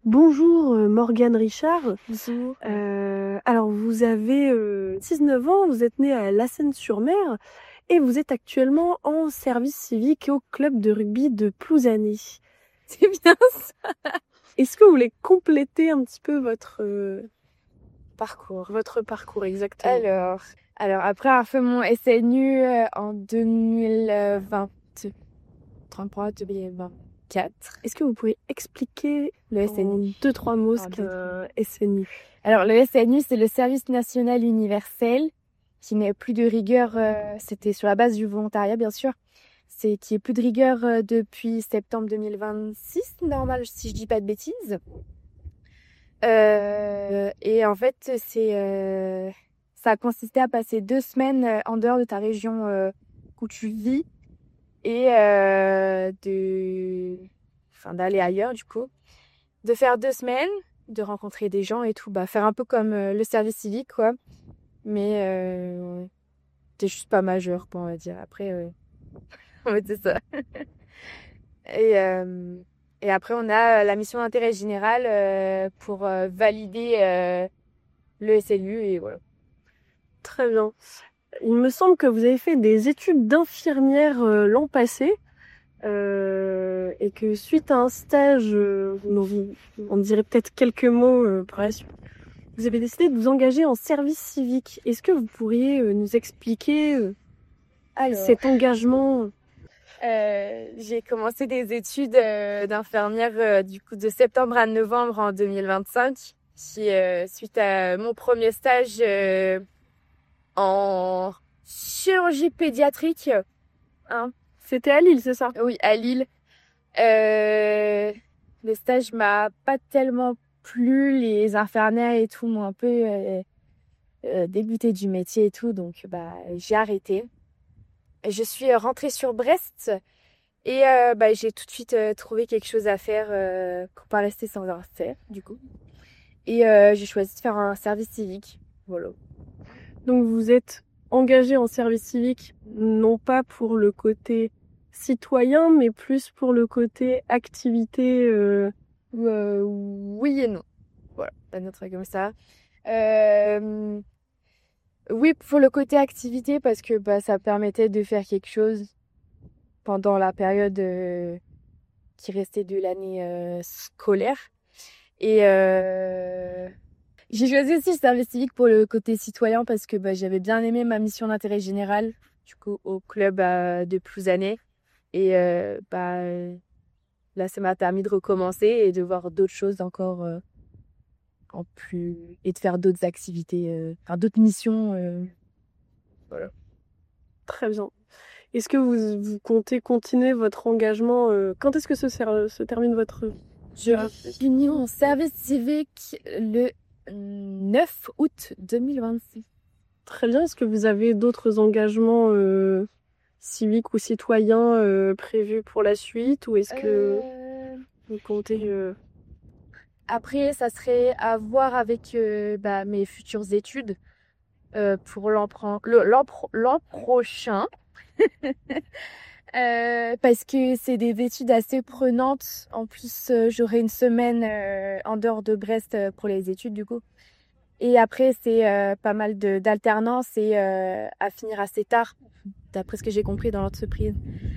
Bonjour Morgane Richard. Bonjour. Alors vous avez 19 ans, vous êtes née à La Seyne-sur-Mer et vous êtes actuellement en service civique au club de rugby de Plouzané. C'est bien ça. Est-ce que vous voulez compléter un petit peu Parcours. votre parcours exactement? Alors après avoir fait mon SNU en 2024. Est-ce que vous pouvez expliquer Le en SNU. 2-3 mots ce qu'est un SNU? Alors le SNU, c'est le service national universel, qui n'est plus de rigueur, c'était sur la base du volontariat bien sûr, c'est qui est plus de rigueur depuis septembre 2026, normal si je dis pas de bêtises. Et en fait, ça a consisté à passer 2 semaines en dehors de ta région où tu vis et d'aller ailleurs du coup, de faire 2 semaines, de rencontrer des gens et tout, faire un peu comme le service civique quoi, mais t'es juste pas majeur quoi, on va dire. Après, ouais, c'est ça. Et, euh, et après, on a la mission d'intérêt général pour valider le SLU et voilà. Très bien. Il me semble que vous avez fait des études d'infirmière l'an passé. Et que suite à un stage, on dirait peut-être quelques mots par la suite, vous avez décidé de vous engager en service civique. Est-ce que vous pourriez nous expliquer Alors, cet engagement? j'ai commencé des études d'infirmière du coup de septembre à novembre en 2025. Suite à mon premier stage en chirurgie pédiatrique, hein. C'était à Lille, c'est ça? Oui, à Lille. Euh, le stage m'a pas tellement plu, les infirmières et tout m'ont un peu dégoûté du métier et tout, donc j'ai arrêté. Je suis rentrée sur Brest et j'ai tout de suite trouvé quelque chose à faire pour pas rester sans rien faire, du coup. Et j'ai choisi de faire un service civique. Voilà. Donc vous êtes engagé en service civique, non pas pour le côté citoyen, mais plus pour le côté activité. Oui et non. Voilà, un autre truc comme ça. Euh, oui, pour le côté activité, parce que ça permettait de faire quelque chose pendant la période qui restait de l'année scolaire. Et j'ai choisi aussi le service civique pour le côté citoyen parce que j'avais bien aimé ma mission d'intérêt général, du coup, au club de Plouzané. Et là, ça m'a permis de recommencer et de voir d'autres choses encore en plus et de faire d'autres activités, d'autres missions. Voilà. Très bien. Est-ce que vous comptez continuer votre engagement quand est-ce que se termine votre Je finis mon service civique le 9 août 2026. Très bien. Est-ce que vous avez d'autres engagements civiques ou citoyens prévus pour la suite ou est-ce que vous comptez Après, ça serait à voir avec mes futures études pour l'an prochain. Parce que c'est des études assez prenantes. En plus, j'aurai une semaine en dehors de Brest pour les études du coup. Et après, c'est pas mal d'alternance et à finir assez tard, d'après ce que j'ai compris dans l'entreprise.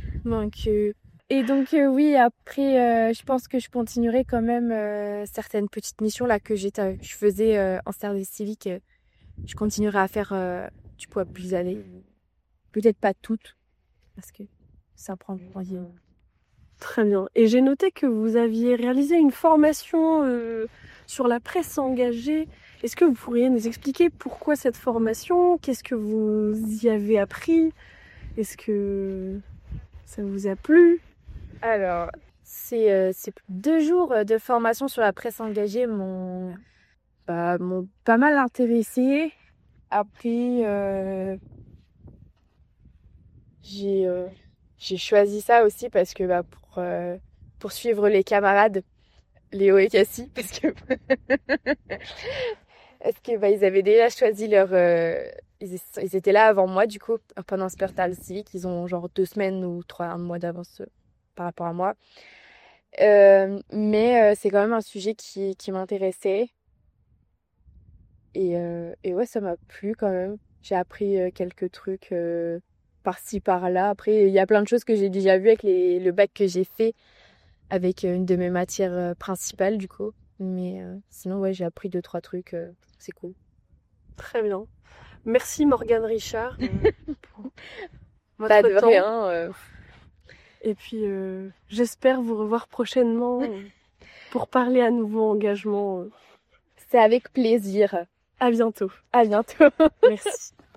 Donc, oui, après, je pense que je continuerai quand même certaines petites missions là que je faisais en service civique. Je continuerai à faire du coup à plus années. Peut-être pas toutes, parce que ça prend du temps. très bien. Et j'ai noté que vous aviez réalisé une formation sur la presse engagée. Est-ce que vous pourriez nous expliquer pourquoi cette formation? Qu'est-ce que vous y avez appris? Est-ce que ça vous a plu? Alors, c'est 2 jours de formation sur la presse engagée m'ont pas mal intéressée. Après, j'ai choisi ça aussi parce que pour suivre les camarades, Léo et Cassie, parce que ils avaient déjà choisi ils étaient là avant moi du coup pendant ce portal civique. Ils ont genre 2 semaines ou un mois d'avance par rapport à moi. Mais c'est quand même un sujet qui m'intéressait. Et ouais, ça m'a plu quand même. J'ai appris quelques trucs par-ci, par-là. Après, il y a plein de choses que j'ai déjà vues avec le bac que j'ai fait avec une de mes matières principales, du coup. Mais sinon, ouais, j'ai appris 2, 3 trucs. C'est cool. Très bien. Merci Morgane Richard pour Pas votre de temps. rien. Et puis, j'espère vous revoir prochainement pour parler à nouveau engagement. C'est avec plaisir. À bientôt. À bientôt. Merci.